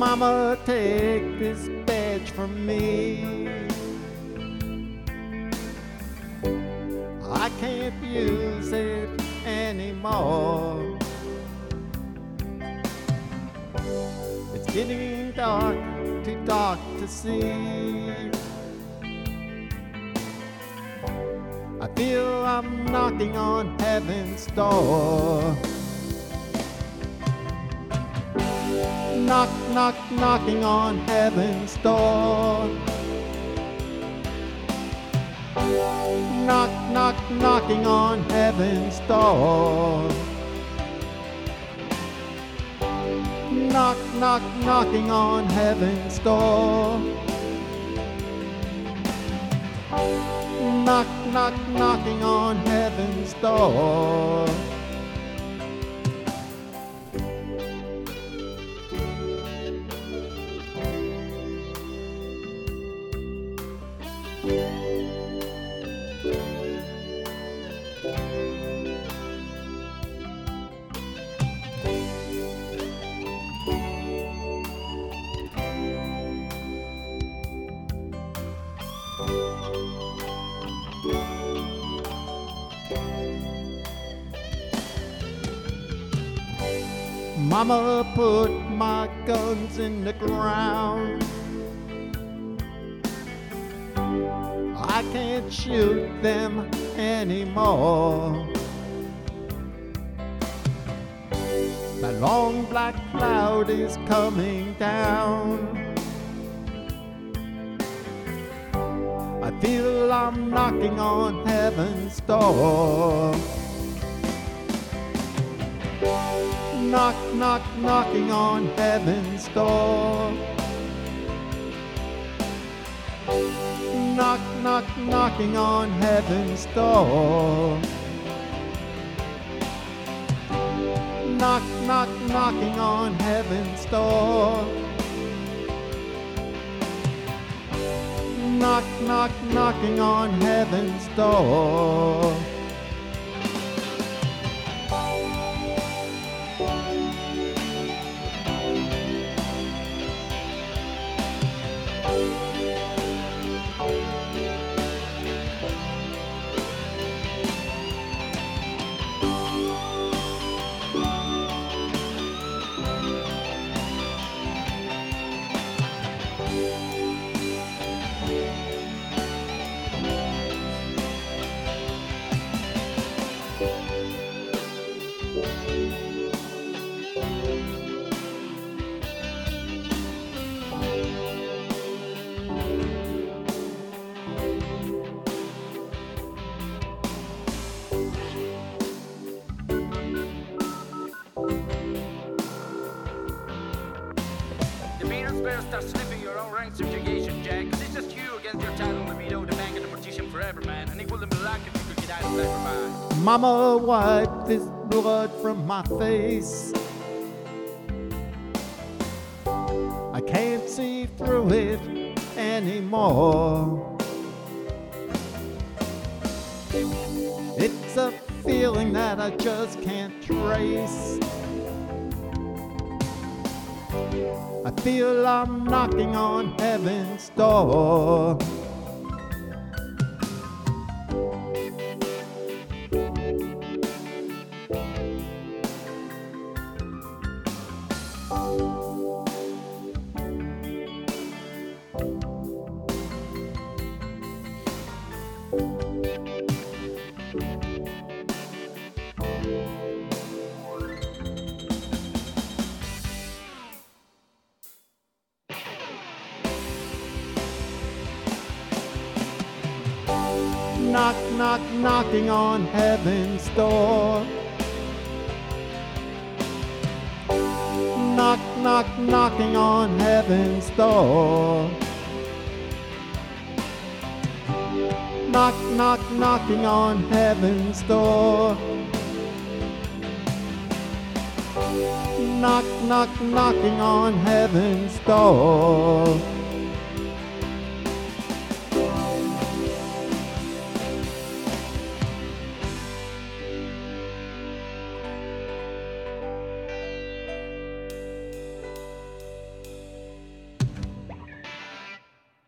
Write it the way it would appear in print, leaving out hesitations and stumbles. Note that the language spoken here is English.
Mama, take this badge from me. I can't use it anymore. It's getting dark, too dark to see. I feel I'm knocking on heaven's door. Knock, knock, knocking on heaven's door. Knock, knock, knocking on heaven's door. Knock, knock, knocking on heaven's door. Knock, knock, knocking on heaven's door. Mama, put my guns in the ground. I can't shoot them anymore. That long black cloud is coming down. I feel I'm knocking on heaven's door. Knock, knock, knocking on heaven's door. Knock, knock, knocking on heaven's door. Knock, knock, knocking on heaven's door. Knock, knock, knocking on heaven's door. Better start sniffing your own rank subjugation, Jack. Cause it's just you against your title, libido, the bank and the mortician forever, man. And it wouldn't be like if you could get out of black or mine. Mama, wipe this blood from my face. I can't see through it anymore. It's a feeling that I just can't trace. I feel I'm knocking on heaven's door. Knock, knock, knocking on heaven's door. Knock, knock, knocking on heaven's door. Knock, knock, knocking on heaven's door. Knock, knock, knocking on heaven's door.